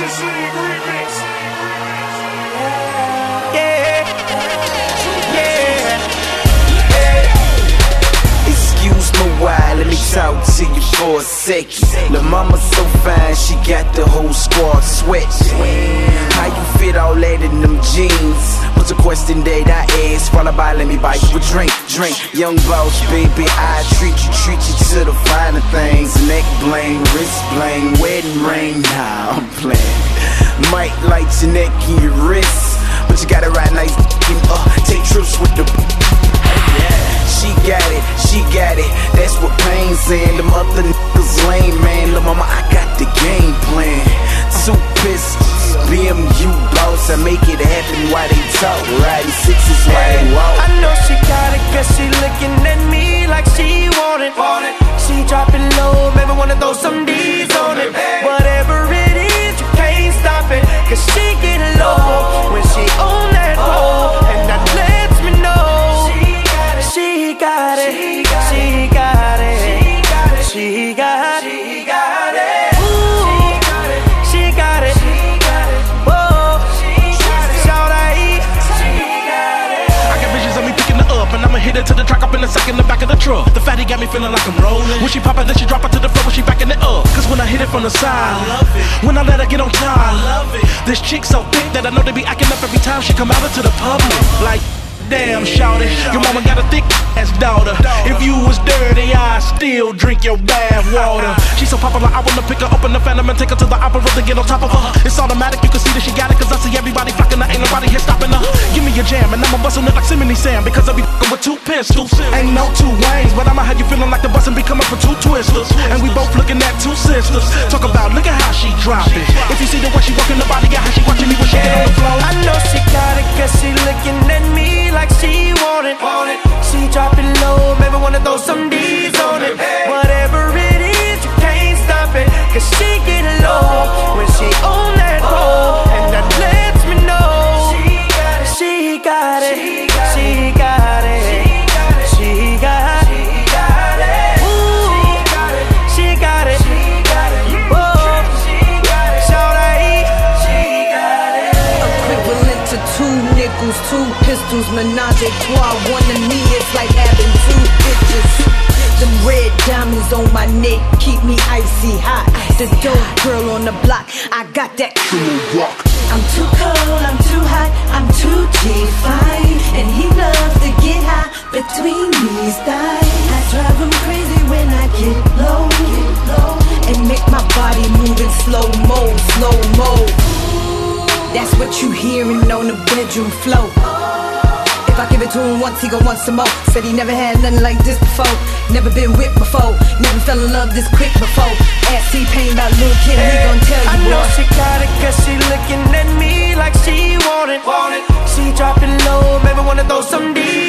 Excuse my while, let me talk to you for a second. Lil' mama so fine, she got the whole squad sweating. How you fit all that in them jeans? What's a question that I ask? Followed by let me buy you a drink. Young boss, baby, I treat you to the finer things. Neck bling, wrist bling, wedding ring. Nah, I'm playing. Might light your neck and your wrist, but you got it right nice. Take trips with the. She got it, that's what pain's saying. Them other niggas lame, man. Lil' mama, I got the game plan. 2 pistols, BMU boss. I make it happen while they talk. Riding 6s while they walk. I know she got it, cause she looking at me like she want it. She dropping low, maybe wanna throw some D's on it. Whatever it is, you can't stop it, cause she get low when she on that pole, and that lets me know she got it, she got it, she got it, ooh, she got it, whoa, shout out, I got visions of me picking her up, and I'ma hit it to the track up in a second, the back of the truck. The fatty got me feeling like I'm rolling. When she pop it, then she drop it to the floor when she backing it up. Cause when I hit it from the side, I love it. When I let her get on time, I love it. This chick so thick that I know they be acting up every time she come out into the public. Like, damn, shawty, your mama got a thick ass daughter. If you was dirty, I'd still drink your bath water. She's so popular, I wanna pick her up in the Phantom and take her to the opera to get on top of her. It's automatic, you can see that she got it, cause I see everybody flocking her. Ain't nobody here stopping her. Give me your jam, and I'ma bust on it like Simony Sam, because I be f***ing with 2 pistols. Ain't no 2 Waynes, but I'ma have you feeling like the bus and be coming for 2 twisters. And we both looking at 2 sisters. Talk about, look at how she drop it. If you see the way she working the body, yeah, how she watching me when she get on the floor. I know she got it, cause she looking at me like she want it. She dropping low, maybe wanna throw some D's on it. Whatever it is, you can't stop it, cause she get low when she on that pole, and that lets me know she got it, she got it, she got it, ooh, she got it, whoa, shout out, she got it. Equivalent to 2 nickels, 2 pistols, menage a trois. One of me, it's like having 2 bitches. Them red diamonds on my neck keep me icy hot. The dope girl on the block, I got that cool rock. I'm too cold, I'm too hot, I'm too G-fine, and he loves to get high between these thighs. I drive him crazy when I get low, and make my body move in slow-mo. That's what you hearing on the bedroom floor. If I give it to him once, he gon' want some more. Said he never had nothing like this before. Never been whipped before. Never fell in love this quick before. Ask T-Pain about Lil' Kim, he gon' tell you. I know she got it, cause she looking at me like she want it. She dropping low, maybe wanna throw some D's